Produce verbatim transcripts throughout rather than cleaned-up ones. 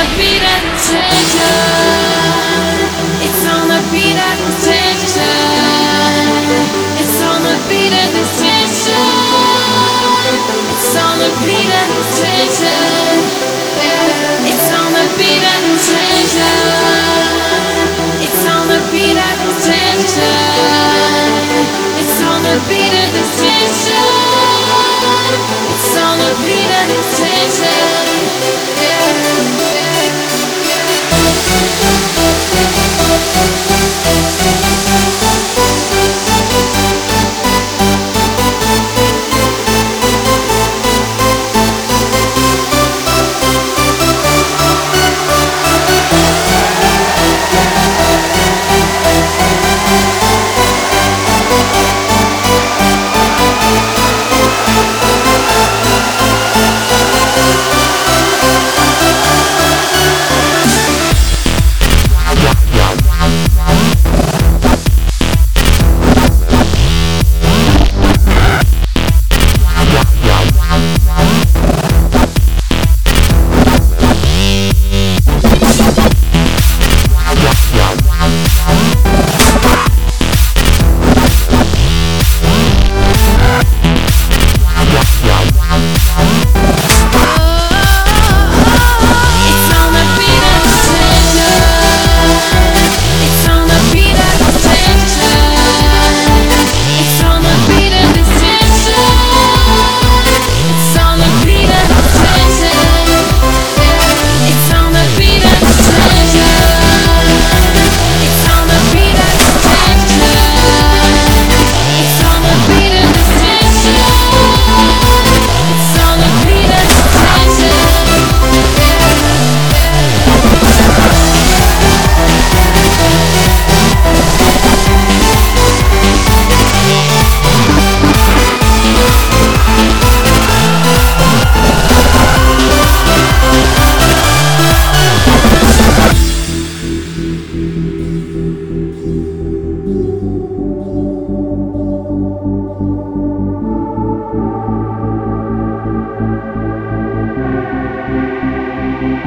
the beat of the tension. It's on the beat of the tension. It's on the beat of the tension. It's on the beat of the tension. It's on the beat of the tension. It's on the beat of the tension. It's on the beat of the tension. It's on the beat of the tension.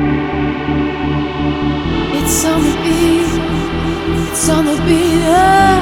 It's on the beat, it's on the beat.